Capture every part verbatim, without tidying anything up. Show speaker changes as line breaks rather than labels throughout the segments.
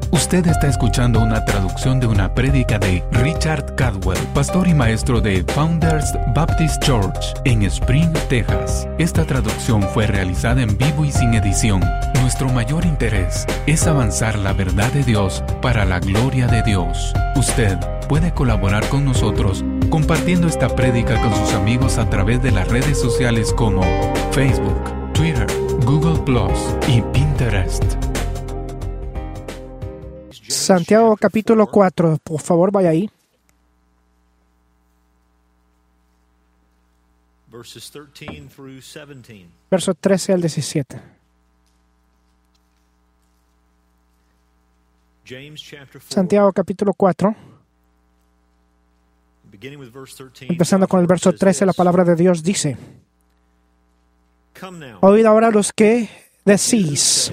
Usted está escuchando una traducción de una prédica de Richard Caldwell, pastor y maestro de Founders Baptist Church en Spring, Texas. Esta traducción fue realizada en vivo y sin edición. Nuestro mayor interés es avanzar la verdad de Dios para la gloria de Dios. Usted puede colaborar con nosotros compartiendo esta prédica con sus amigos a través de las redes sociales como Facebook, Twitter, Google plus y Pinterest.
Santiago capítulo cuatro, por favor vaya ahí. Verso trece al diecisiete. Santiago capítulo cuatro. Empezando con el verso trece, la palabra de Dios dice: Oíd ahora los que decís: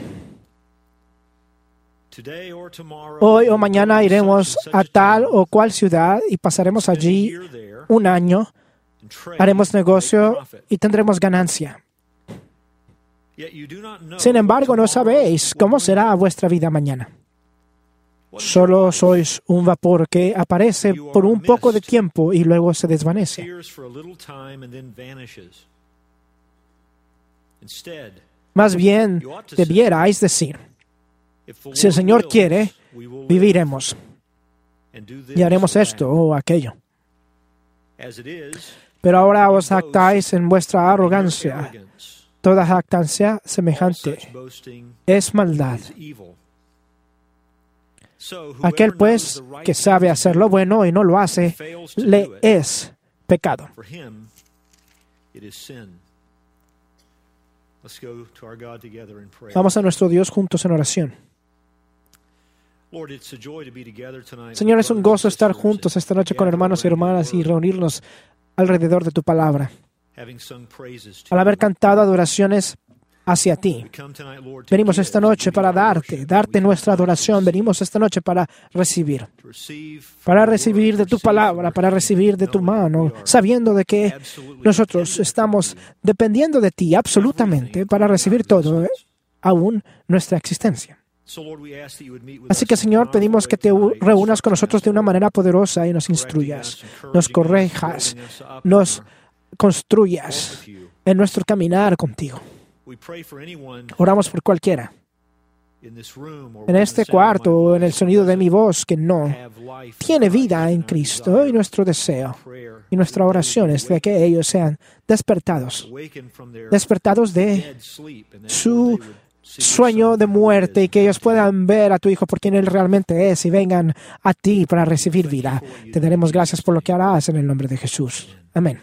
hoy o mañana iremos a tal o cual ciudad y pasaremos allí un año, haremos negocio y tendremos ganancia. Sin embargo, no sabéis cómo será vuestra vida mañana. Solo sois un vapor que aparece por un poco de tiempo y luego se desvanece. Más bien, debierais decir: si el Señor quiere, viviremos y haremos esto o aquello. Pero ahora os jactáis en vuestra arrogancia. Toda jactancia semejante es maldad. Aquel, pues, que sabe hacer lo bueno y no lo hace, le es pecado. Vamos a nuestro Dios juntos en oración. Señor, es un gozo estar juntos esta noche con hermanos y hermanas y reunirnos alrededor de tu palabra. Al haber cantado adoraciones hacia ti, venimos esta noche para darte, darte nuestra adoración. Venimos esta noche para recibir, para recibir de tu palabra, para recibir de tu mano, sabiendo de que nosotros estamos dependiendo de ti absolutamente para recibir todo, ¿eh? aún nuestra existencia. Así que, Señor, pedimos que te reúnas con nosotros de una manera poderosa y nos instruyas, nos corrijas, nos construyas en nuestro caminar contigo. Oramos por cualquiera en este cuarto o en el sonido de mi voz que no tiene vida en Cristo, y nuestro deseo y nuestra oración es de que ellos sean despertados, despertados de su sueño de muerte, y que ellos puedan ver a tu Hijo por quien Él realmente es y vengan a ti para recibir vida. Te daremos gracias por lo que harás en el nombre de Jesús. Amén.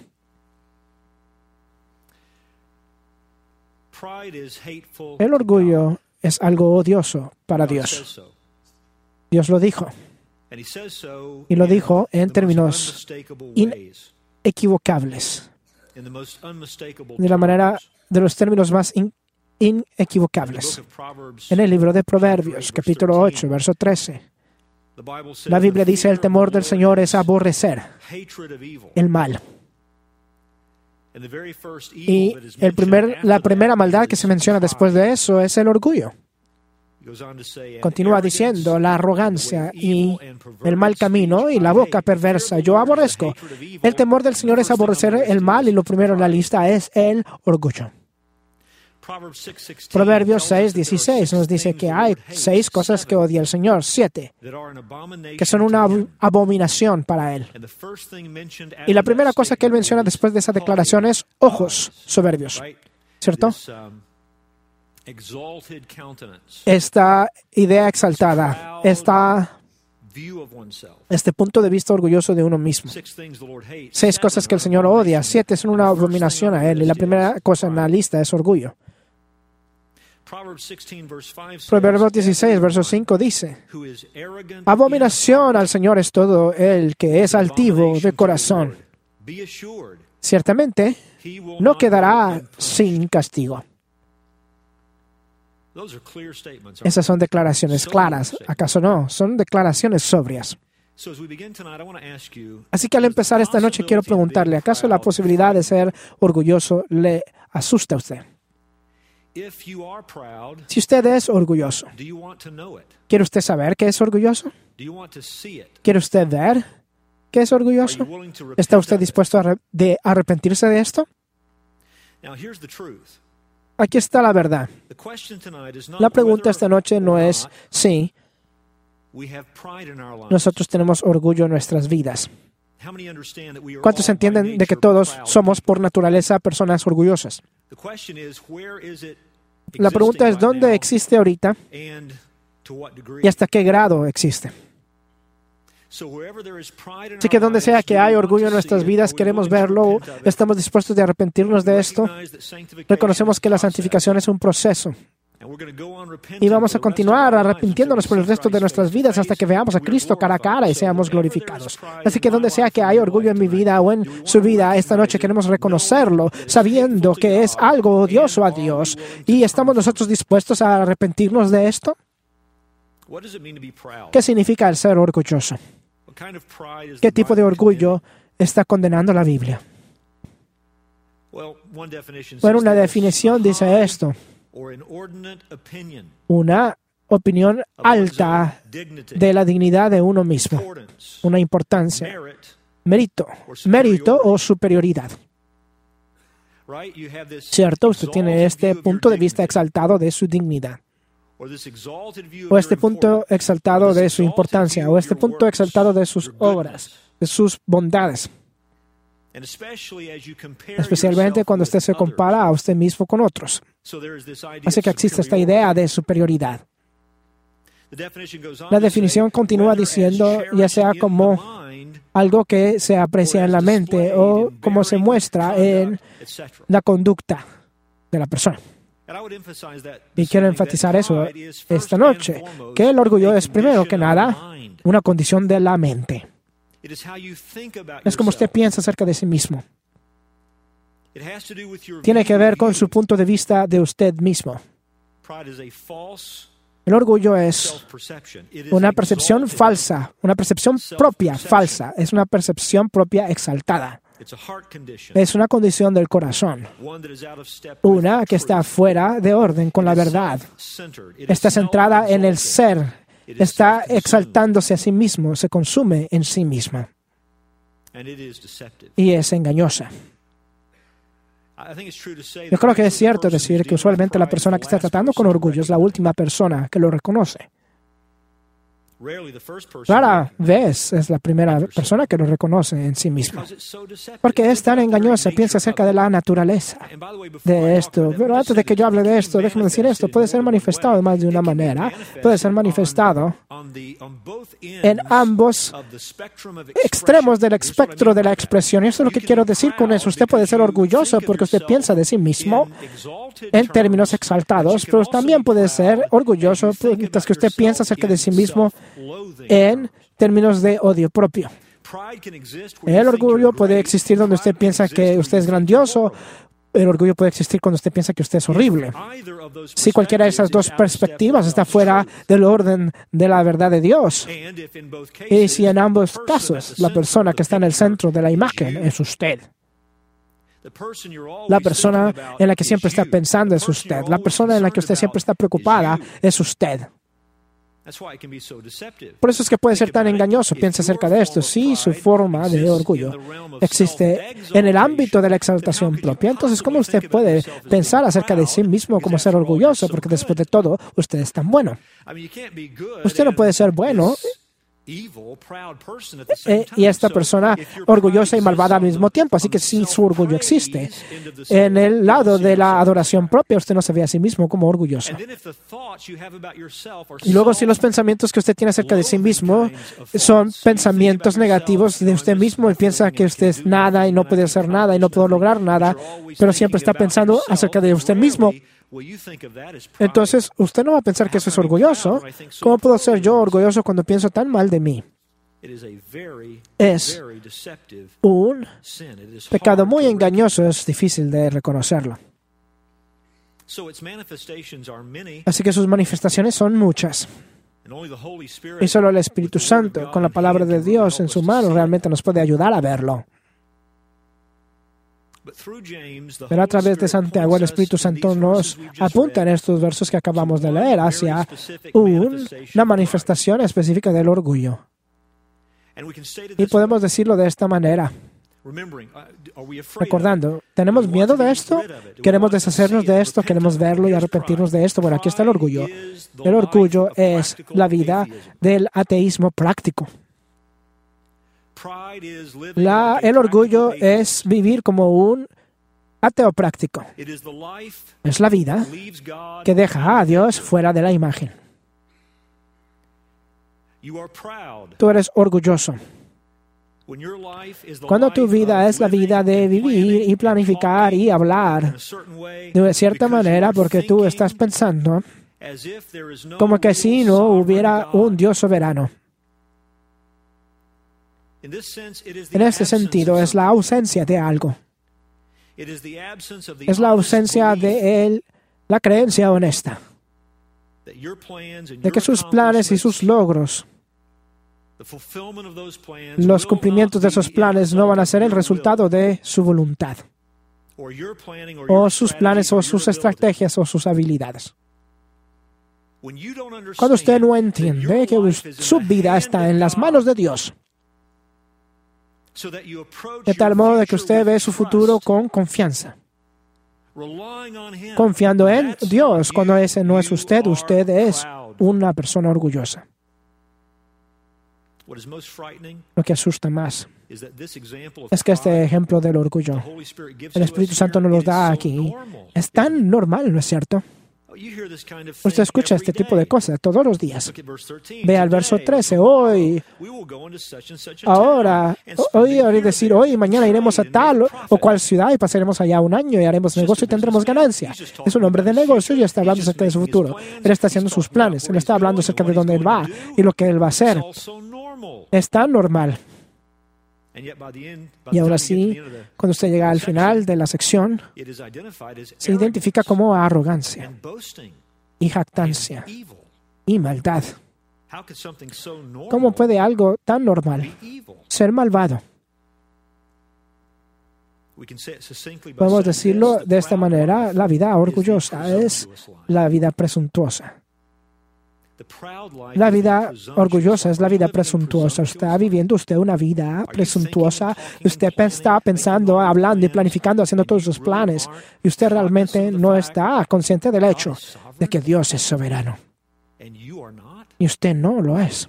El orgullo es algo odioso para Dios. Dios lo dijo. Y lo dijo en términos inequivocables. De la manera, de los términos más in, inequivocables. En el libro de Proverbios, capítulo ocho, verso trece. La Biblia dice: el temor del Señor es aborrecer el mal. Y el primer, la primera maldad que se menciona después de eso es el orgullo. Continúa diciendo: la arrogancia y el mal camino y la boca perversa yo aborrezco. El temor del Señor es aborrecer el mal, y lo primero en la lista es el orgullo. Proverbios seis, dieciséis nos dice que hay seis cosas que odia el Señor, siete, que son una abominación para Él. Y la primera cosa que Él menciona después de esa declaración es ojos soberbios, ¿cierto? Esta idea exaltada, esta, este punto de vista orgulloso de uno mismo. Seis cosas que el Señor odia, siete son una abominación a Él, y la primera cosa en la lista es orgullo. Proverbios dieciséis, verso cinco dice: abominación al Señor es todo el que es altivo de corazón. Ciertamente no quedará sin castigo. Esas son declaraciones claras, ¿acaso no? Son declaraciones sobrias. Así que al empezar esta noche quiero preguntarle: ¿acaso la posibilidad de ser orgulloso le asusta a usted? Si usted es orgulloso, ¿quiere usted saber qué es orgulloso? ¿Quiere usted ver qué es orgulloso? ¿Está usted dispuesto a re- de arrepentirse de esto? Aquí está la verdad. La pregunta esta noche no es si nosotros tenemos orgullo en nuestras vidas. ¿Cuántos entienden de que todos somos por naturaleza personas orgullosas? La pregunta es ¿dónde existe ahorita y hasta qué grado existe? Así que donde sea que hay orgullo en nuestras vidas, queremos verlo, estamos dispuestos de arrepentirnos de esto. Reconocemos que la santificación es un proceso. Y vamos a continuar arrepintiéndonos por el resto de nuestras vidas hasta que veamos a Cristo cara a cara y seamos glorificados. Así que donde sea que hay orgullo en mi vida o en su vida, esta noche queremos reconocerlo, sabiendo que es algo odioso a Dios. ¿Y estamos nosotros dispuestos a arrepentirnos de esto? ¿Qué significa el ser orgulloso? ¿Qué tipo de orgullo está condenando la Biblia? Bueno, una definición dice esto: una opinión alta de la dignidad de uno mismo, una importancia, mérito, mérito o superioridad. ¿Cierto? Usted tiene este punto de vista exaltado de su dignidad, o este punto exaltado de su importancia, o este punto exaltado de sus obras, de sus bondades. Especialmente cuando usted se compara a usted mismo con otros. Así que existe esta idea de superioridad. La definición continúa diciendo, ya sea como algo que se aprecia en la mente o como se muestra en la conducta de la persona. Y quiero enfatizar eso esta noche, que el orgullo es primero que nada una condición de la mente. Es como usted piensa acerca de sí mismo. Tiene que ver con su punto de vista de usted mismo. El orgullo es una percepción falsa, una percepción propia falsa. Es una percepción propia exaltada. Es una condición del corazón, una que está fuera de orden con la verdad. Está centrada en el ser. Está exaltándose a sí mismo, se consume en sí misma. Y es engañosa. Yo creo que es cierto decir que usualmente la persona que está tratando con orgullo es la última persona que lo reconoce. Rara vez es la primera persona que lo reconoce en sí misma. Porque es tan engañosa, piensa acerca de la naturaleza de esto. Pero antes de que yo hable de esto, déjeme decir esto, puede ser manifestado de más de una manera. Puede ser manifestado en ambos extremos del espectro de la expresión. Y eso es lo que quiero decir con eso. Usted puede ser orgulloso porque usted piensa de sí mismo en términos exaltados, pero también puede ser orgulloso mientras que usted piensa acerca de sí mismo en términos de odio propio. El orgullo puede existir donde usted piensa que usted es grandioso. El orgullo puede existir cuando usted piensa que usted es horrible. Si cualquiera de esas dos perspectivas está fuera del orden de la verdad de Dios, y si en ambos casos la persona que está en el centro de la imagen es usted, la persona en la que siempre está pensando es usted, la persona en la que usted siempre está preocupada es usted. Por eso es que puede ser tan engañoso. Piensa acerca de esto. Si su forma de orgullo existe en el ámbito de la exaltación propia, entonces ¿cómo usted puede pensar acerca de sí mismo como ser orgulloso? Porque después de todo, usted es tan bueno. Usted no puede ser bueno Eh, y esta persona orgullosa y malvada al mismo tiempo. Así que si su orgullo existe en el lado de la adoración propia, usted no se ve a sí mismo como orgulloso. Y luego si los pensamientos que usted tiene acerca de sí mismo son pensamientos negativos de usted mismo y piensa que usted es nada y no puede hacer nada y no puede lograr nada, pero siempre está pensando acerca de usted mismo, entonces usted no va a pensar que eso es orgulloso. ¿Cómo puedo ser yo orgulloso cuando pienso tan mal de mí? Es un pecado muy engañoso, es difícil de reconocerlo. Así que sus manifestaciones son muchas. Y solo el Espíritu Santo, con la palabra de Dios en su mano, realmente nos puede ayudar a verlo. Pero a través de Santiago, el Espíritu Santo nos apunta en estos versos que acabamos de leer hacia un, una manifestación específica del orgullo. Y podemos decirlo de esta manera. Recordando, ¿tenemos miedo de esto? ¿Queremos deshacernos de esto? ¿Queremos verlo y arrepentirnos de esto? Bueno, aquí está el orgullo. El orgullo es la vida del ateísmo práctico. La, el orgullo es vivir como un ateo práctico. Es la vida que deja a Dios fuera de la imagen. Tú eres orgulloso. Cuando tu vida es la vida de vivir y planificar y hablar de cierta manera porque tú estás pensando como que si no hubiera un Dios soberano. En este sentido, es la ausencia de algo. Es la ausencia de él, la creencia honesta de que sus planes y sus logros, los cumplimientos de esos planes no van a ser el resultado de su voluntad, o sus planes o sus estrategias o sus habilidades. Cuando usted no entiende que su vida está en las manos de Dios, de tal modo de que usted ve su futuro con confianza, confiando en Dios. Cuando ese no es usted, usted es una persona orgullosa. Lo que asusta más es que este ejemplo del orgullo, el Espíritu Santo nos lo da aquí, es tan normal, ¿no es cierto? Usted escucha este tipo de cosas todos los días. Ve al verso trece, hoy, ahora, hoy, hoy decir, hoy, mañana iremos a tal o cual ciudad y pasaremos allá un año y haremos negocio y tendremos ganancia. Es un hombre de negocio y está hablando acerca de su futuro. Él está haciendo sus planes, él está hablando acerca de dónde él va y lo que él va a hacer. Es tan normal. Y aún así, cuando usted llega al final de la sección, se identifica como arrogancia y jactancia y maldad. ¿Cómo puede algo tan normal ser malvado? Podemos decirlo de esta manera, la vida orgullosa es la vida presuntuosa. La vida orgullosa es la vida presuntuosa. Está viviendo usted una vida presuntuosa. Usted está pensando, hablando y planificando, haciendo todos sus planes. Y usted realmente no está consciente del hecho de que Dios es soberano. Y usted no lo es.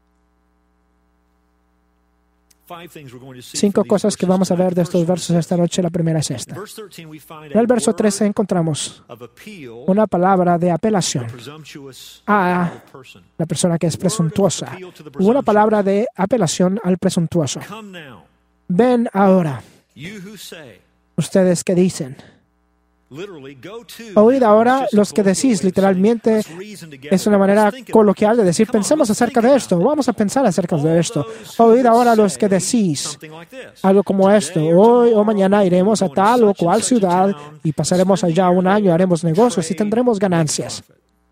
Cinco cosas que vamos a ver de estos versos esta noche. La primera es esta. En el verso trece encontramos una palabra de apelación a la persona que es presuntuosa. Una palabra de apelación al presuntuoso. Ven ahora, ustedes que dicen. Oíd ahora los que decís, literalmente es una manera coloquial de decir, pensemos acerca de esto, vamos a pensar acerca de esto. Oíd ahora los que decís algo como esto, hoy o mañana iremos a tal o cual ciudad y pasaremos allá un año, haremos negocios y tendremos ganancias.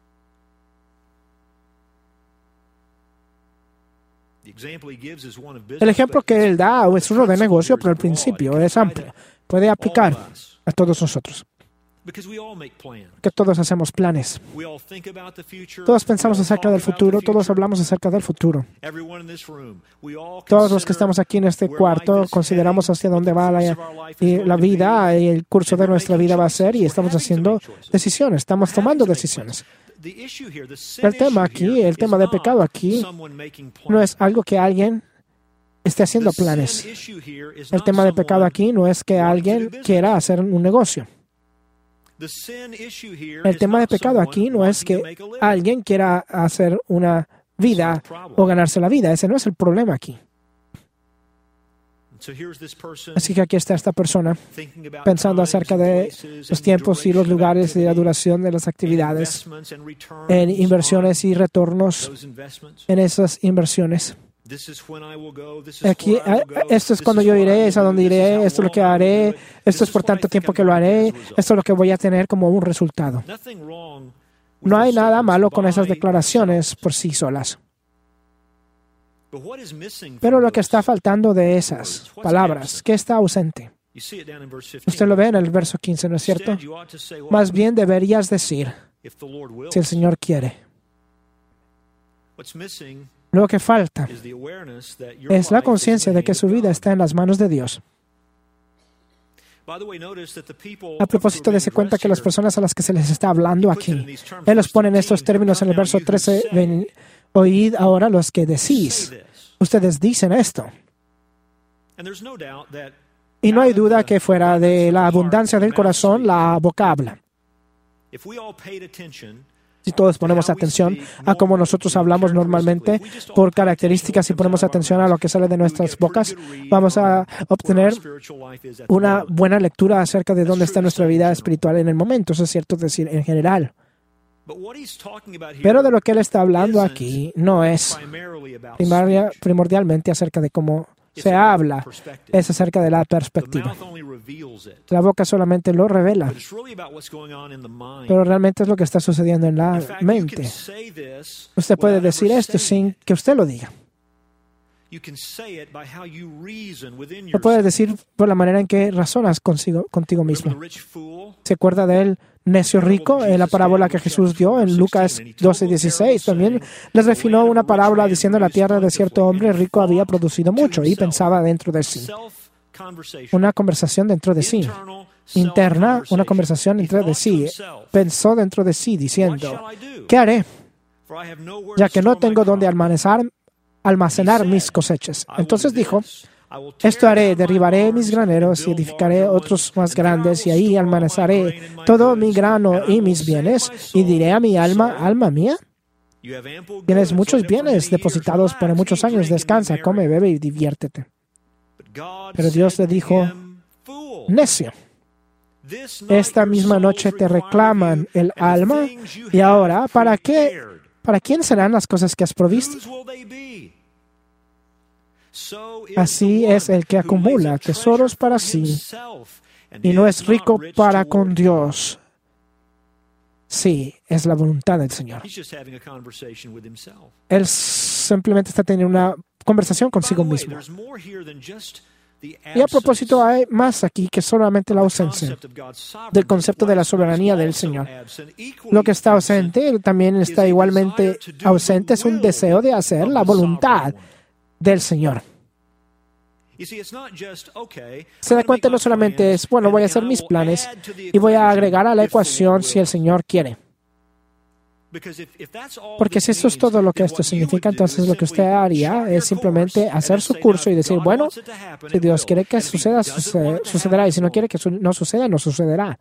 El ejemplo que él da es uno de negocio, pero al principio es amplio. Puede aplicar a todos nosotros. Que todos hacemos planes. Todos pensamos acerca del futuro, todos hablamos acerca del futuro. Todos los que estamos aquí en este cuarto consideramos hacia dónde va la, y la vida y el curso de nuestra vida va a ser y estamos haciendo decisiones, estamos tomando decisiones. El tema aquí, el tema de pecado aquí, no es algo que alguien esté haciendo planes. El tema de pecado aquí no es que alguien quiera hacer un negocio. El tema de pecado aquí no es que alguien quiera hacer una vida o ganarse la vida. Ese no es el problema aquí. Así que aquí está esta persona pensando acerca de los tiempos y los lugares y la duración de las actividades, en inversiones y retornos en esas inversiones. Aquí, esto es cuando yo iré, es a donde iré, esto es lo que haré, esto es por tanto tiempo que lo haré, esto es lo que voy a tener como un resultado. No hay nada malo con esas declaraciones por sí solas. Pero lo que está faltando de esas palabras, ¿qué está ausente? Usted lo ve en el verso quince, ¿no es cierto? Más bien deberías decir, si el Señor quiere. Lo que falta es la conciencia de que su vida está en las manos de Dios. A propósito, dése cuenta que las personas a las que se les está hablando aquí, Él los pone en estos términos en el verso trece, ven, oíd ahora los que decís. Ustedes dicen esto. Y no hay duda que fuera de la abundancia del corazón, la boca habla. Si todos ponemos atención a cómo nosotros hablamos normalmente por características y ponemos atención a lo que sale de nuestras bocas, vamos a obtener una buena lectura acerca de dónde está nuestra vida espiritual en el momento. Eso es cierto decir en general. Pero de lo que Él está hablando aquí no es primaria, primordialmente acerca de cómo se habla, es acerca de la perspectiva. La boca solamente lo revela, pero realmente es lo que está sucediendo en la mente. Usted puede decir esto sin que usted lo diga. Lo puede decir por la manera en que razonas consigo, contigo mismo. ¿Se acuerda del necio rico en la parábola que Jesús dio en Lucas doce dieciséis? También les refinó una parábola diciendo: la tierra de cierto hombre rico había producido mucho, y pensaba dentro de sí. Una conversación dentro de sí. Interna, una conversación dentro de sí. Pensó dentro de sí diciendo: ¿qué haré? Ya que no tengo donde almacenar, almacenar mis cosechas. Entonces dijo: esto haré, derribaré mis graneros y edificaré otros más grandes, y ahí almacenaré todo mi grano y mis bienes, y diré a mi alma: alma mía, tienes muchos bienes depositados por muchos años, descansa, come, bebe y diviértete. Pero Dios le dijo: necio, esta misma noche te reclaman el alma, y ahora, ¿para qué? ¿Para quién serán las cosas que has provisto? Así es el que acumula tesoros para sí y no es rico para con Dios. Sí, es la voluntad del Señor. Él simplemente está teniendo una conversación consigo mismo. Y a propósito, hay más aquí que solamente la ausencia del concepto de la soberanía del Señor. Lo que está ausente, también está igualmente ausente, es un deseo de hacer la voluntad del Señor. Se da cuenta, no solamente es, bueno, voy a hacer mis planes y voy a agregar a la ecuación si el Señor quiere. Porque si eso es todo lo que esto significa, entonces lo que usted haría es simplemente hacer su curso y decir: bueno, si Dios quiere que suceda, sucede, sucederá, y si no quiere que su no suceda, no sucederá.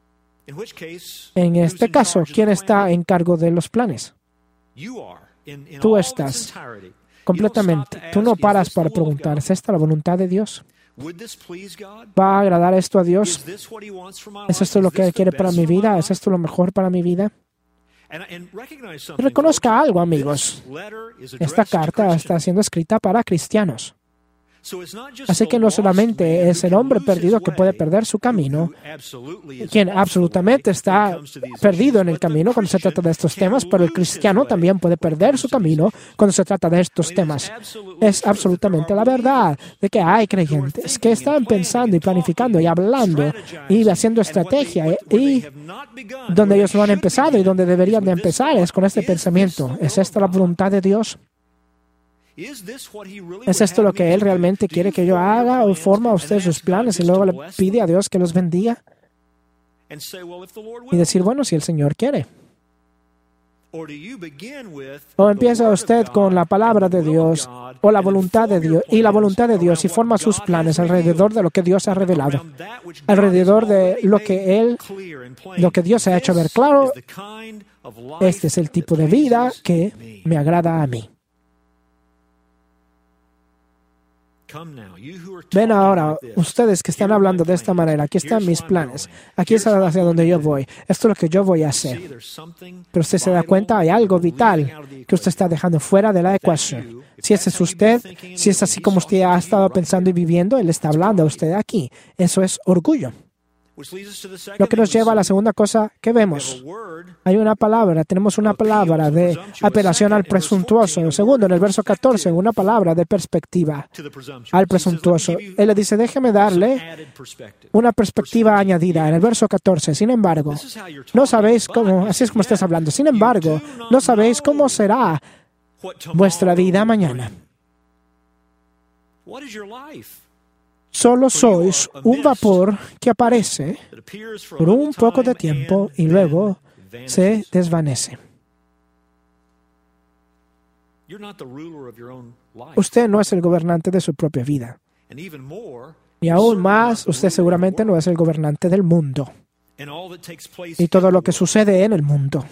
En este caso, ¿quién está en cargo de los planes? Tú estás completamente. Tú no paras para preguntar: ¿es esta la voluntad de Dios? ¿Va a agradar esto a Dios? ¿Es esto lo que Él quiere para mi vida? ¿Es esto lo mejor para mi vida? Reconozca algo, amigos. Esta carta está siendo escrita para cristianos. Así que no solamente es el hombre perdido que puede perder su camino, quien absolutamente está perdido en el camino cuando se trata de estos temas, pero el cristiano también puede perder su camino cuando se trata de estos temas. Es absolutamente la verdad de que hay creyentes que están pensando y planificando y hablando y haciendo estrategia, y donde ellos no han empezado y donde deberían de empezar es con este pensamiento: ¿es esta la voluntad de Dios? ¿Es esto lo que Él realmente quiere que yo haga? ¿O forma usted sus planes y luego le pide a Dios que los bendiga? Y decir: bueno, si el Señor quiere. O empieza usted con la palabra de Dios o la voluntad de Dios y la voluntad de Dios y forma sus planes alrededor de lo que Dios ha revelado, alrededor de lo que Él, lo que Dios ha hecho ver claro. Este es el tipo de vida que me agrada a mí. Ven ahora, ustedes que están hablando de esta manera, aquí están mis planes, aquí es hacia donde yo voy, esto es lo que yo voy a hacer. Pero usted se da cuenta, hay algo vital que usted está dejando fuera de la ecuación. Si ese es usted, si es así como usted ha estado pensando y viviendo, Él está hablando a usted aquí. Eso es orgullo. Lo que nos lleva a la segunda cosa que vemos. Hay una palabra, tenemos una palabra de apelación al presuntuoso. Segundo, en el verso catorce, una palabra de perspectiva al presuntuoso. Él le dice, déjeme darle una perspectiva añadida. En el verso catorce, sin embargo, no sabéis cómo, así es como estás hablando, sin embargo, no sabéis cómo será vuestra vida mañana. Solo sois un vapor que aparece por un poco de tiempo y luego se desvanece. Usted no es el gobernante de su propia vida. Y aún más, usted seguramente no es el gobernante del mundo y todo lo que sucede en el mundo.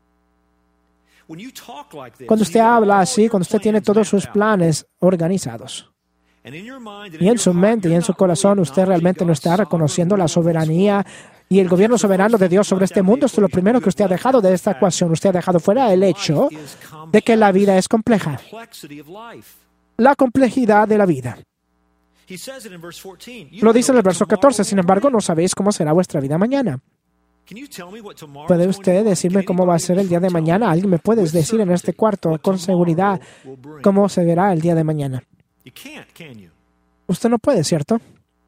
Cuando usted habla así, cuando usted tiene todos sus planes organizados, y en su mente y en su corazón usted realmente no está reconociendo la soberanía y el gobierno soberano de Dios sobre este mundo, esto es lo primero que usted ha dejado de esta ecuación. Usted ha dejado fuera el hecho de que la vida es compleja. La complejidad de la vida. Lo dice en el verso catorce, sin embargo, no sabéis cómo será vuestra vida mañana. ¿Puede usted decirme cómo va a ser el día de mañana? ¿Alguien me puede decir en este cuarto con seguridad cómo se verá el día de mañana? Usted no puede, ¿cierto?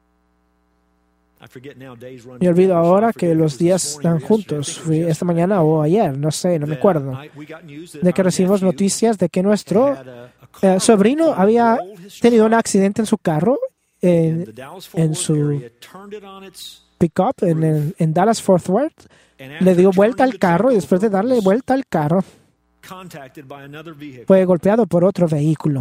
Me olvido ahora que los días están juntos. Fui esta mañana o ayer, no sé, no me acuerdo. De que recibimos noticias de que nuestro eh, sobrino había tenido un accidente en su carro, en, en su pick-up, en, el, en Dallas Fort Worth. Le dio vuelta al carro y después de darle vuelta al carro, fue golpeado por otro vehículo.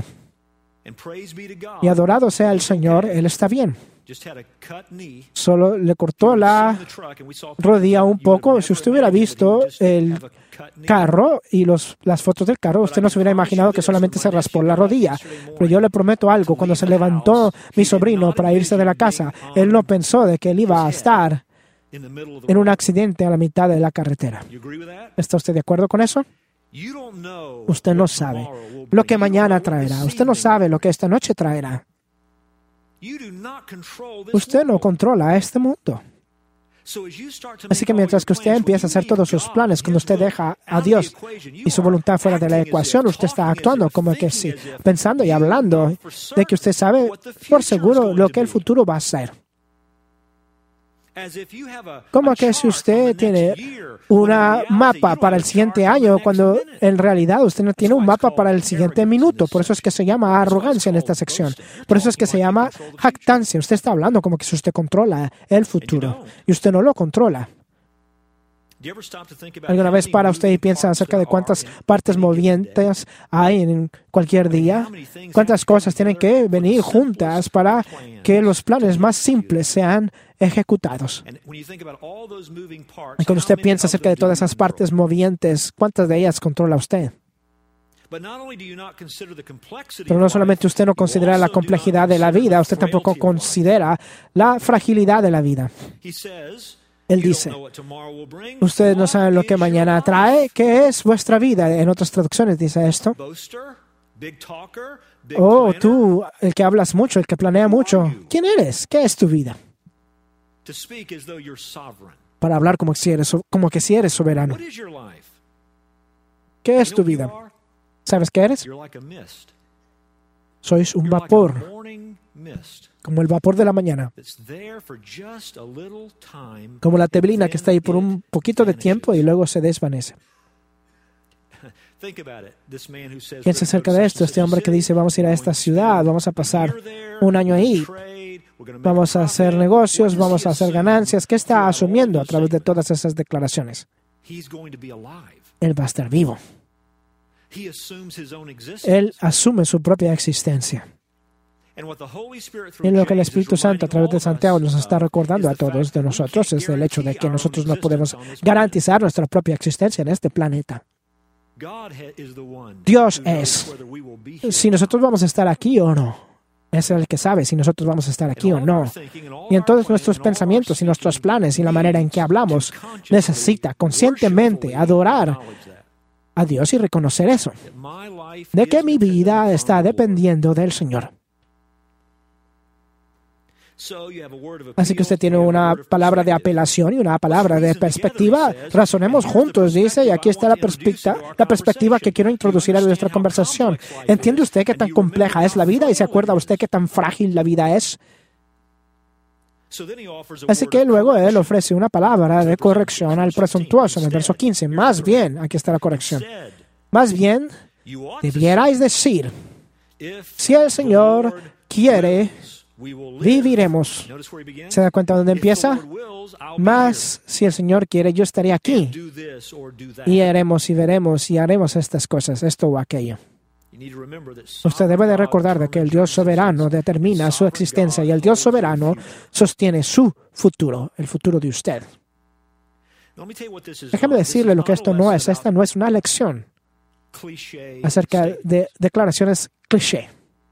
Y adorado sea el Señor, él está bien. Solo le cortó la rodilla un poco. Si usted hubiera visto el carro y los, las fotos del carro, usted no se hubiera imaginado que solamente se raspó la rodilla. Pero yo le prometo algo, cuando se levantó mi sobrino para irse de la casa, él no pensó de que él iba a estar en un accidente a la mitad de la carretera. ¿Está usted de acuerdo con eso? Usted no sabe lo que mañana traerá. Usted no sabe lo que esta noche traerá. Usted no controla este mundo. Así que mientras que usted empieza a hacer todos sus planes, cuando usted deja a Dios y su voluntad fuera de la ecuación, usted está actuando como que sí, pensando y hablando de que usted sabe por seguro lo que el futuro va a ser. Como que si usted tiene una mapa para el siguiente año, cuando en realidad usted no tiene un mapa para el siguiente minuto. Por eso es que se llama arrogancia en esta sección. Por eso es que se llama jactancia. Usted está hablando como que si usted controla el futuro y usted no lo controla. ¿Alguna vez para usted y piensa acerca de cuántas partes movientes hay en cualquier día? ¿Cuántas cosas tienen que venir juntas para que los planes más simples sean ejecutados? Y cuando usted piensa acerca de todas esas partes movientes, ¿cuántas de ellas controla usted? Pero no solamente usted no considera la complejidad de la vida, usted tampoco considera la fragilidad de la vida. Él dice, ustedes no saben lo que mañana trae. ¿Qué es vuestra vida? En otras traducciones dice esto. Oh, tú, el que hablas mucho, el que planea mucho. ¿Quién eres? ¿Qué es tu vida? Para hablar como, si eres, como que si eres soberano. ¿Qué es tu vida? ¿Sabes qué eres? Sois un vapor, como el vapor de la mañana, como la teblina que está ahí por un poquito de tiempo y luego se desvanece. Piensa acerca de esto, este hombre que dice, vamos a ir a esta ciudad, vamos a pasar un año ahí, vamos a hacer negocios, vamos a hacer ganancias. ¿Qué está asumiendo a través de todas esas declaraciones? Él va a estar vivo. Él asume su propia existencia. Y lo que el Espíritu Santo a través de Santiago nos está recordando a todos de nosotros es el hecho de que nosotros no podemos garantizar nuestra propia existencia en este planeta. Dios es si nosotros vamos a estar aquí o no. Es el que sabe si nosotros vamos a estar aquí o no. Y en todos nuestros pensamientos y nuestros planes y la manera en que hablamos, necesita conscientemente adorar a Dios y reconocer eso, de que mi vida está dependiendo del Señor. Así que usted tiene una palabra de apelación y una palabra de perspectiva. Razonemos juntos, dice, y aquí está la perspectiva, la perspectiva que quiero introducir a nuestra conversación. ¿Entiende usted qué tan compleja es la vida y se acuerda usted qué tan frágil la vida es? Así que luego él ofrece una palabra de corrección al presuntuoso en el verso quince. Más bien, aquí está la corrección. Más bien, debierais decir, si el Señor quiere, viviremos. ¿Se da cuenta dónde empieza? Más, si el Señor quiere, yo estaré aquí. Y haremos y veremos y haremos estas cosas, esto o aquello. Usted debe de recordar de que el Dios soberano determina su existencia y el Dios soberano sostiene su futuro, el futuro de usted. Déjame decirle lo que esto no es. Esta no es una lección acerca de declaraciones cliché.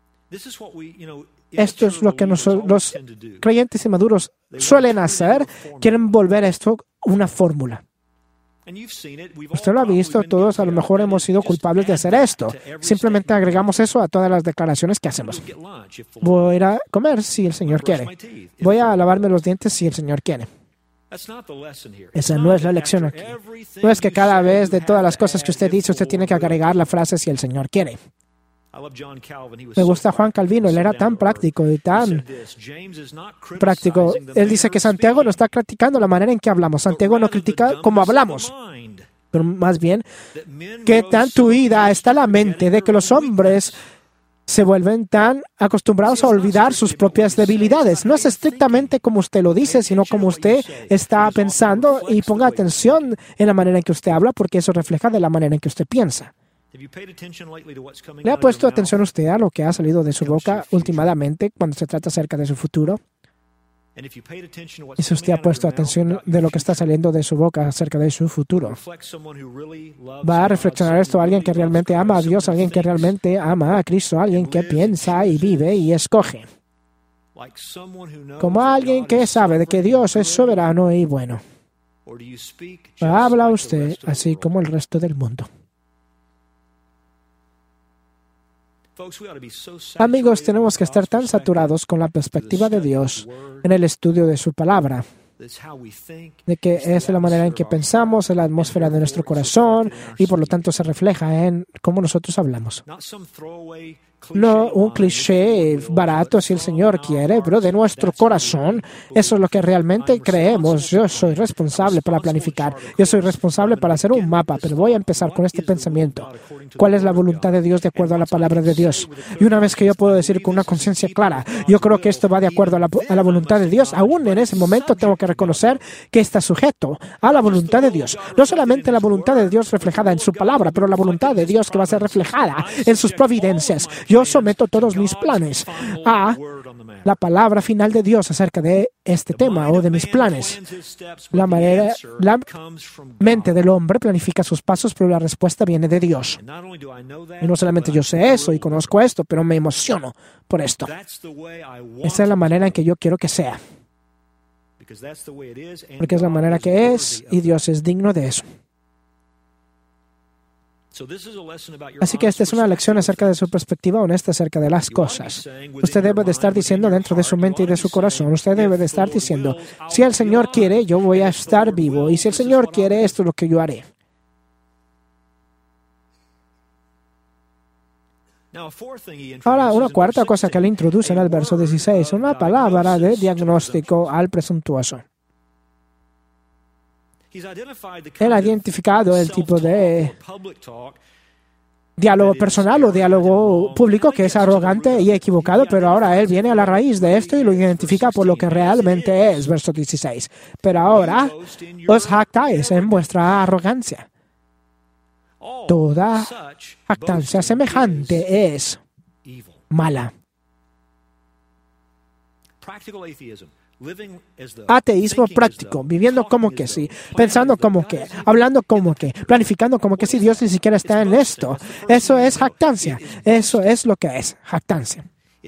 Esto es lo que nos, los creyentes inmaduros suelen hacer. Quieren volver esto una fórmula. Usted lo ha visto, todos a lo mejor hemos sido culpables de hacer esto. Simplemente agregamos eso a todas las declaraciones que hacemos. Voy a ir a comer si el Señor quiere. Voy a lavarme los dientes si el Señor quiere. Esa no es la lección aquí. No es que cada vez de todas las cosas que usted dice, usted tiene que agregar la frase si el Señor quiere. Me gusta Juan Calvino, él era tan práctico y tan práctico. Él dice que Santiago no está criticando la manera en que hablamos. Santiago no critica cómo hablamos, pero más bien que tan tuida está la mente de que los hombres se vuelven tan acostumbrados a olvidar sus propias debilidades. No es estrictamente como usted lo dice, sino como usted está pensando, y ponga atención en la manera en que usted habla, porque eso refleja de la manera en que usted piensa. ¿Le ha puesto atención usted a lo que ha salido de su boca últimamente cuando se trata acerca de su futuro? Y si usted ha puesto atención de lo que está saliendo de su boca acerca de su futuro, va a reflexionar esto a alguien que realmente ama a Dios, alguien que realmente ama a Cristo, alguien que piensa y vive y escoge. Como alguien que sabe de que Dios es soberano y bueno. Habla usted así como el resto del mundo. Amigos, tenemos que estar tan saturados con la perspectiva de Dios en el estudio de su palabra, de que es la manera en que pensamos, en la atmósfera de nuestro corazón, y por lo tanto se refleja en cómo nosotros hablamos. No un cliché barato si el Señor quiere, pero de nuestro corazón. Eso es lo que realmente creemos. Yo soy responsable para planificar. Yo soy responsable para hacer un mapa, pero voy a empezar con este pensamiento. ¿Cuál es la voluntad de Dios de acuerdo a la palabra de Dios? Y una vez que yo puedo decir con una conciencia clara, yo creo que esto va de acuerdo a la, a la voluntad de Dios, aún en ese momento tengo que reconocer que está sujeto a la voluntad de Dios. No solamente la voluntad de Dios reflejada en su palabra, pero la voluntad de Dios que va a ser reflejada en sus providencias. Yo someto todos mis planes a la palabra final de Dios acerca de este tema o de mis planes. La manera, la mente del hombre planifica sus pasos, pero la respuesta viene de Dios. Y no solamente yo sé eso y conozco esto, pero me emociono por esto. Esa es la manera en que yo quiero que sea. Porque es la manera que es y Dios es digno de eso. Así que esta es una lección acerca de su perspectiva honesta acerca de las cosas. Usted debe de estar diciendo dentro de su mente y de su corazón, usted debe de estar diciendo, si el Señor quiere, yo voy a estar vivo, y si el Señor quiere, esto es lo que yo haré. Ahora, una cuarta cosa que él introduce en el verso dieciséis, una palabra de diagnóstico al presuntuoso. Él ha identificado el tipo de diálogo personal o diálogo público que es arrogante y equivocado, pero ahora él viene a la raíz de esto y lo identifica por lo que realmente es, verso dieciséis. Pero ahora os jactáis en vuestra arrogancia. Toda jactancia semejante es mala. Ateísmo práctico, viviendo como que sí, pensando como que, hablando como que, planificando como que sí, Dios ni siquiera está en esto. Eso es jactancia. Eso es lo que es jactancia.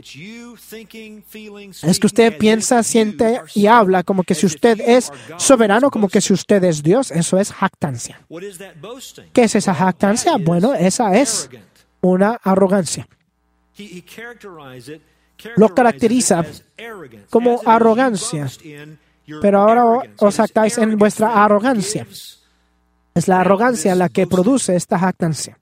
Es que usted piensa, siente y habla como que si usted es soberano, como que si usted es Dios. Eso es jactancia. ¿Qué es esa jactancia? Bueno, esa es una arrogancia. lo caracteriza como arrogancia. Pero ahora os jactáis en vuestra arrogancia. Es la arrogancia la que produce esta jactancia.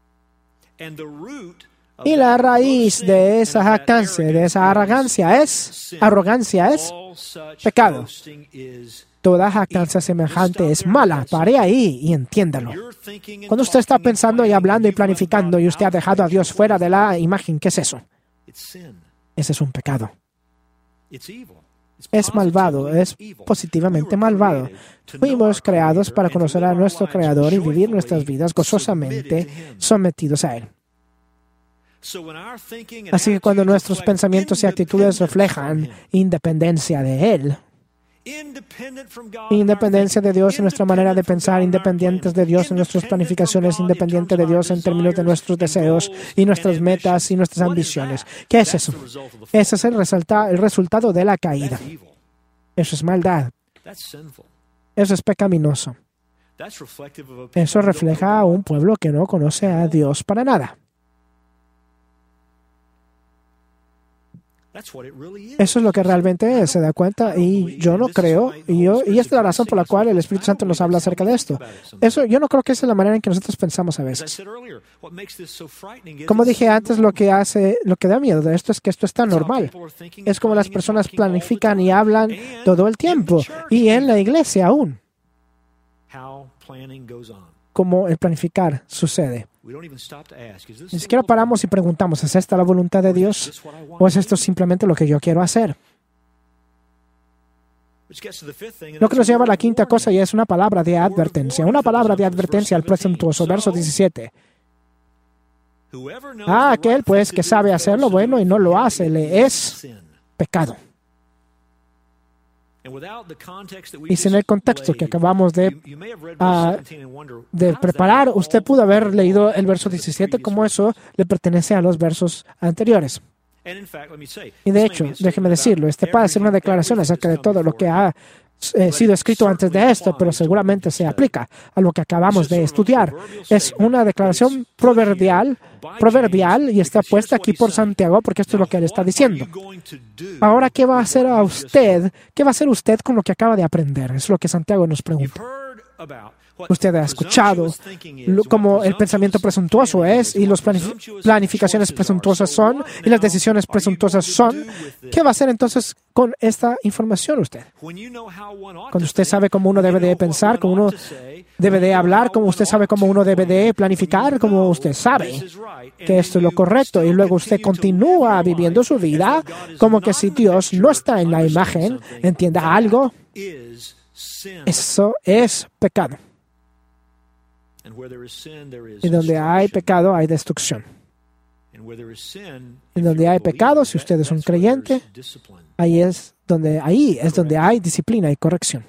Y la raíz de esa jactancia, de esa arrogancia es, arrogancia es pecado. Toda jactancia semejante es mala. Pare ahí y entiéndalo. Cuando usted está pensando y hablando y planificando y usted ha dejado a Dios fuera de la imagen, ¿qué es eso? Ese es un pecado. Es malvado, es positivamente malvado. Fuimos creados para conocer a nuestro Creador y vivir nuestras vidas gozosamente sometidos a Él. Así que cuando nuestros pensamientos y actitudes reflejan independencia de Él, independencia de Dios en nuestra manera de pensar, independientes de Dios en nuestras planificaciones, independiente de Dios en términos de nuestros deseos y nuestras metas y nuestras ambiciones. ¿Qué es eso? Ese es el, resulta- el resultado de la caída. Eso es maldad. Eso es pecaminoso. Eso refleja a un pueblo que no conoce a Dios para nada. Eso es lo que realmente es, ¿se da cuenta? Y yo no creo, y, yo, y esta es la razón por la cual el Espíritu Santo nos habla acerca de esto. Eso, yo no creo que esa es la manera en que nosotros pensamos a veces. Como dije antes, lo que hace, lo que da miedo de esto es que esto es tan normal. Es como las personas planifican y hablan todo el tiempo, y en la iglesia aún. Como el planificar sucede. Ni siquiera paramos y preguntamos, ¿es esta la voluntad de Dios? ¿O es esto simplemente lo que yo quiero hacer? Lo que nos lleva a la quinta cosa y es una palabra de advertencia. Una palabra de advertencia al presuntuoso, verso diecisiete. Ah, aquel pues que sabe hacer lo bueno y no lo hace, le es pecado. Y sin el contexto que acabamos de, uh, de preparar, usted pudo haber leído el verso diecisiete como eso le pertenece a los versos anteriores. Y de hecho, déjeme decirlo, este puede hacer una declaración acerca de todo lo que ha eh, sido escrito antes de esto, pero seguramente se aplica a lo que acabamos de estudiar. Es una declaración proverbial, proverbial y está puesta aquí por Santiago porque esto es lo que él está diciendo. Ahora, ¿qué va a hacer a usted? ¿Qué va a hacer usted con lo que acaba de aprender? Es lo que Santiago nos pregunta. Usted ha escuchado cómo el pensamiento presuntuoso es y las planificaciones presuntuosas son y las decisiones presuntuosas son. ¿Qué va a hacer entonces con esta información usted? Cuando usted sabe cómo uno debe de pensar, cómo uno debe de hablar, cómo usted sabe cómo uno debe de planificar, cómo usted sabe que esto es lo correcto y luego usted continúa viviendo su vida como que si Dios no está en la imagen, entienda algo, eso es pecado. Y donde hay pecado, hay destrucción. Y donde hay pecado, si usted es un creyente, ahí es donde, ahí es donde hay disciplina y corrección.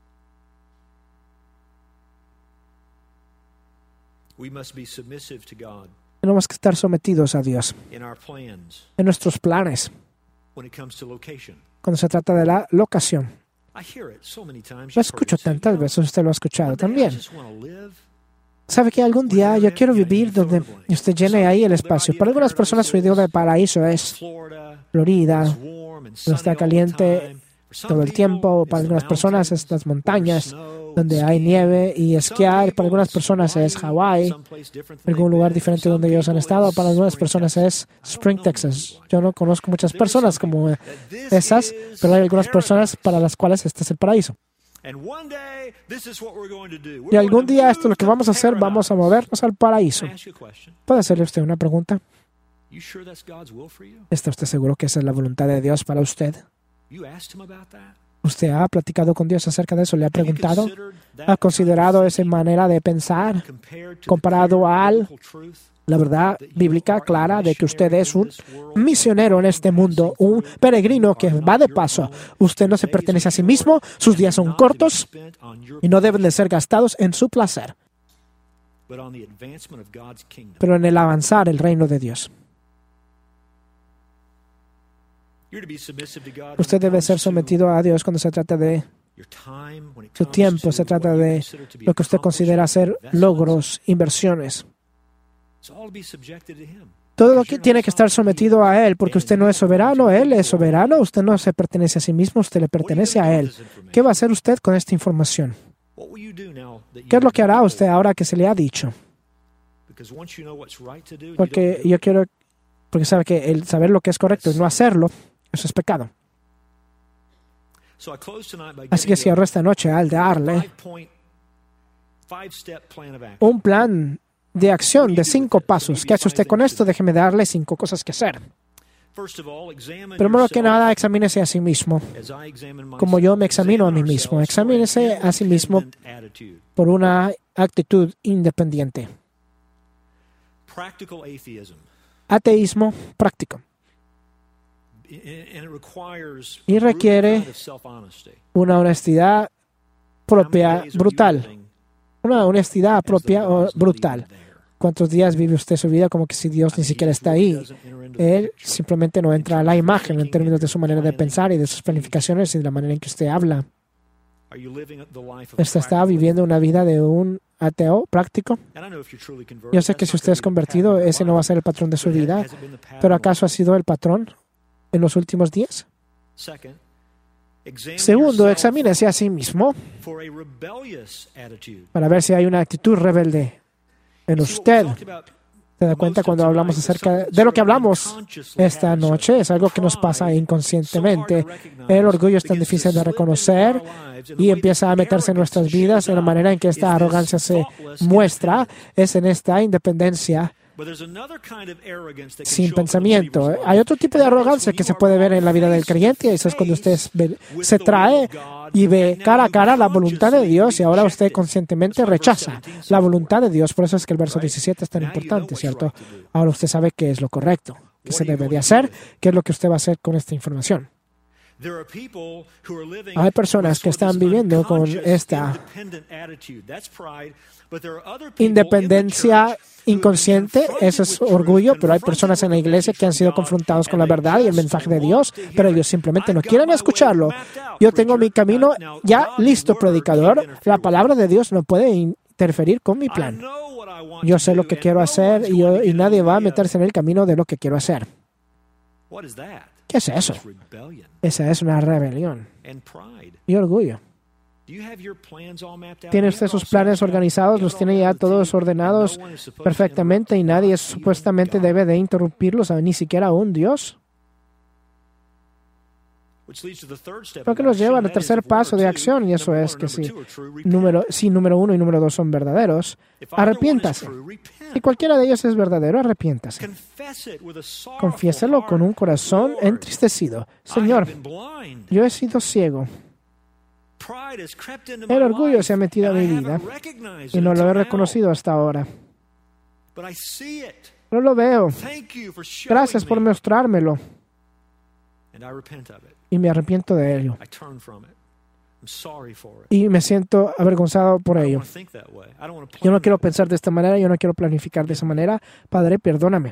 Tenemos que estar sometidos a Dios en nuestros planes cuando se trata de la locación. Lo escucho tantas veces, usted lo ha escuchado también. ¿Sabe que algún día yo quiero vivir donde usted llene ahí el espacio? Para algunas personas su idea de paraíso es Florida, donde está caliente todo el tiempo. Para algunas personas es las montañas, donde hay nieve y esquiar. Para algunas personas es Hawái, algún lugar diferente donde ellos han estado. Para algunas personas es Spring, Texas. Yo no conozco muchas personas como esas, pero hay algunas personas para las cuales este es el paraíso. Y algún día esto es lo que vamos a hacer, vamos a movernos al paraíso. ¿Puede hacerle usted una pregunta? ¿Está usted seguro que esa es la voluntad de Dios para usted? ¿Usted ha platicado con Dios acerca de eso? ¿Le ha preguntado? ¿Ha considerado esa manera de pensar comparado a la verdad bíblica clara de que usted es un misionero en este mundo, un peregrino que va de paso? Usted no se pertenece a sí mismo, sus días son cortos y no deben de ser gastados en su placer, pero en el avanzar el reino de Dios. Usted debe ser sometido a Dios cuando se trata de su tiempo, se trata de lo que usted considera ser logros, inversiones. Todo lo que tiene que estar sometido a Él, porque usted no es soberano, Él es soberano, usted no se pertenece a sí mismo, usted le pertenece a Él. ¿Qué va a hacer usted con esta información? ¿Qué es lo que hará usted ahora que se le ha dicho? Porque yo quiero, porque sabe que el saber lo que es correcto y no hacerlo, eso es pecado. Así que cierro esta noche al darle un plan de acción de cinco pasos. ¿Qué hace usted con esto? Déjeme darle cinco cosas que hacer. Primero que nada, examínese a sí mismo, como yo me examino a mí mismo. Examínese a sí mismo por una actitud independiente. Ateísmo práctico. Y requiere una honestidad propia brutal. Una honestidad propia brutal. ¿Cuántos días vive usted su vida como que si Dios ni siquiera está ahí? Él simplemente no entra a la imagen en términos de su manera de pensar y de sus planificaciones y de la manera en que usted habla. ¿Usted está viviendo una vida de un ateo práctico? Yo sé que si usted es convertido, ese no va a ser el patrón de su vida, pero ¿acaso ha sido el patrón en los últimos días? Segundo, examínese a sí mismo para ver si hay una actitud rebelde en usted. ¿Se da cuenta cuando hablamos acerca de lo que hablamos esta noche? Es algo que nos pasa inconscientemente. El orgullo es tan difícil de reconocer y empieza a meterse en nuestras vidas en la manera en que esta arrogancia se muestra. Es en esta independencia sin pensamiento. Hay otro tipo de arrogancia que se puede ver en la vida del creyente, y eso es cuando usted se trae y ve cara a cara la voluntad de Dios y ahora usted conscientemente rechaza la voluntad de Dios. Por eso es que el verso diecisiete es tan importante, ¿cierto? Ahora usted sabe qué es lo correcto, qué se debe de hacer, qué es lo que usted va a hacer con esta información. Hay personas que están viviendo con esta independencia inconsciente, eso es orgullo, pero hay personas en la iglesia que han sido confrontados con la verdad y el mensaje de Dios, pero ellos simplemente no quieren escucharlo. Yo tengo mi camino ya listo, predicador. La palabra de Dios no puede interferir con mi plan. Yo sé lo que quiero hacer y, yo, y nadie va a meterse en el camino de lo que quiero hacer. ¿Qué es eso? Esa es una rebelión y orgullo. ¿Tiene usted sus planes organizados? ¿Los tiene ya todos ordenados perfectamente y nadie supuestamente debe de interrumpirlos, ni siquiera un Dios? Lo que nos lleva al tercer paso de acción, y eso es que si número, si número uno y número dos son verdaderos, arrepiéntase. Si cualquiera de ellos es verdadero, arrepiéntase. Confiéselo con un corazón entristecido. Señor, yo he sido ciego. El orgullo se ha metido a mi vida y no lo he reconocido hasta ahora. No lo veo. Gracias por mostrármelo. Y me arrepiento de ello. Y me siento avergonzado por ello. Yo no quiero pensar de esta manera, yo no quiero planificar de esa manera. Padre, perdóname.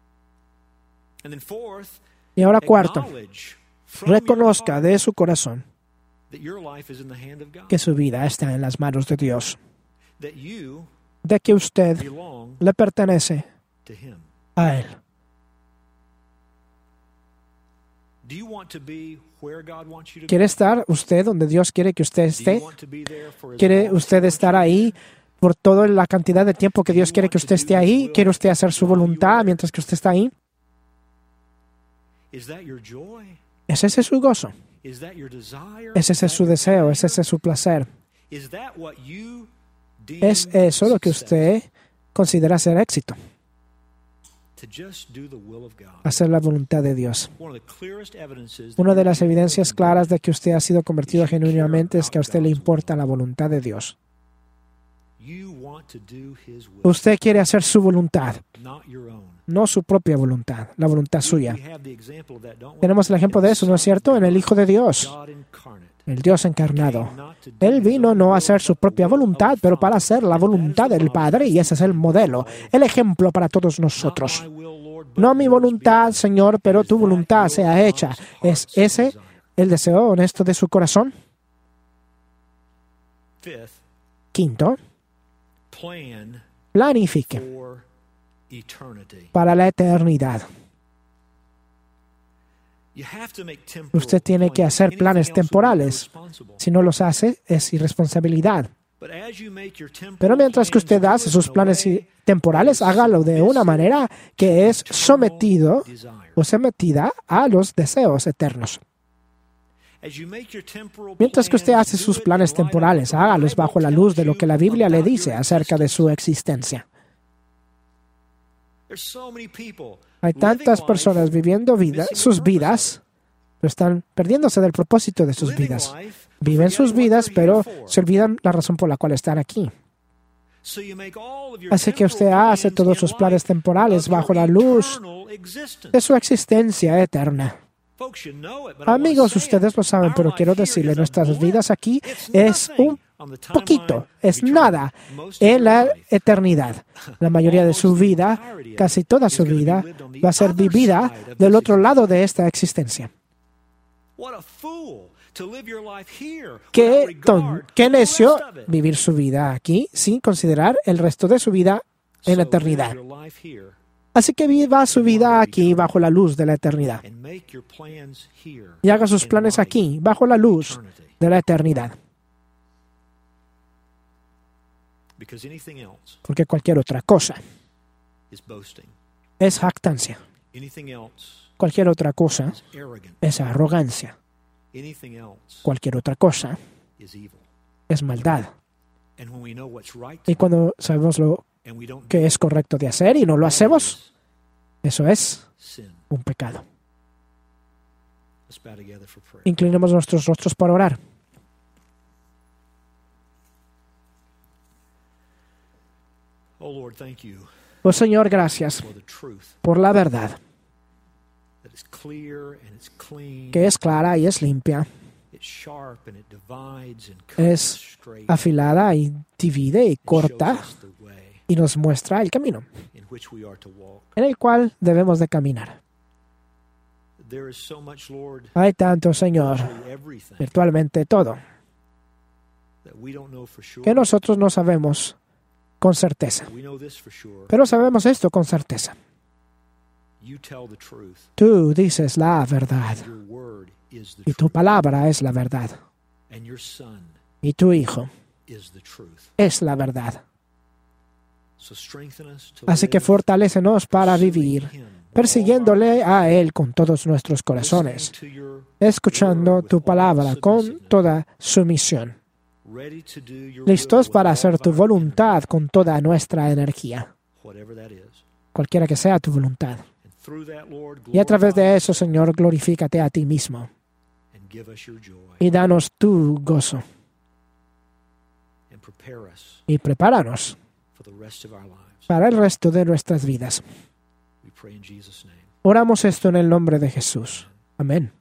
Y ahora cuarto, reconozca de su corazón que su vida está en las manos de Dios, de que usted le pertenece a Él. ¿Quiere estar usted donde Dios quiere que usted esté? ¿Quiere usted estar ahí por toda la cantidad de tiempo que Dios quiere que usted esté ahí? ¿Quiere usted hacer su voluntad mientras que usted está ahí? ¿Es ese su gozo? ¿Es ese su deseo? ¿Es ese su placer? ¿Es eso lo que usted considera ser éxito? Hacer la voluntad de Dios. Una de las evidencias claras de que usted ha sido convertido genuinamente es que a usted le importa la voluntad de Dios. Usted quiere hacer su voluntad, no su propia voluntad, la voluntad suya. Tenemos el ejemplo de eso, ¿no es cierto? En el Hijo de Dios, el Dios encarnado. Él vino no a hacer su propia voluntad, pero para hacer la voluntad del Padre, y ese es el modelo, el ejemplo para todos nosotros. No mi voluntad, Señor, pero tu voluntad sea hecha. ¿Es ese el deseo honesto de su corazón? Quinto, planifique para la eternidad. Usted tiene que hacer planes temporales. Si no los hace, es irresponsabilidad. Pero mientras que usted hace sus planes temporales, hágalo de una manera que es sometido o sometida a los deseos eternos. Mientras que usted hace sus planes temporales, hágalos bajo la luz de lo que la Biblia le dice acerca de su existencia. Hay tantas personas viviendo vida, sus vidas, pero están perdiéndose del propósito de sus vidas. Viven sus vidas, pero se olvidan la razón por la cual están aquí. Así que usted hace todos sus planes temporales bajo la luz de su existencia eterna. Amigos, ustedes lo saben, pero quiero decirles, nuestras vidas aquí es un poquito, es nada en la eternidad. La mayoría de su vida, casi toda su vida, va a ser vivida del otro lado de esta existencia. Qué, ton, qué necio vivir su vida aquí sin considerar el resto de su vida en la eternidad. Así que viva su vida aquí bajo la luz de la eternidad. Y haga sus planes aquí bajo la luz de la eternidad. Porque cualquier otra cosa es jactancia. Cualquier otra cosa es arrogancia. Cualquier otra cosa es maldad. Y cuando sabemos lo que es correcto de hacer y no lo hacemos, eso es un pecado. Inclinemos nuestros rostros para orar. Oh Señor, gracias por la verdad, que es clara y es limpia, es afilada y divide y corta y nos muestra el camino en el cual debemos de caminar. Hay tanto, Señor, virtualmente todo, que nosotros no sabemos con certeza. Pero sabemos esto con certeza. Tú dices la verdad, y tu palabra es la verdad, y tu Hijo es la verdad. Así que fortalécenos para vivir persiguiéndole a Él con todos nuestros corazones, escuchando tu palabra con toda sumisión, listos para hacer tu voluntad con toda nuestra energía, cualquiera que sea tu voluntad. Y a través de eso, Señor, glorifícate a ti mismo y danos tu gozo y prepáranos para el resto de nuestras vidas. Oramos esto en el nombre de Jesús. Amén.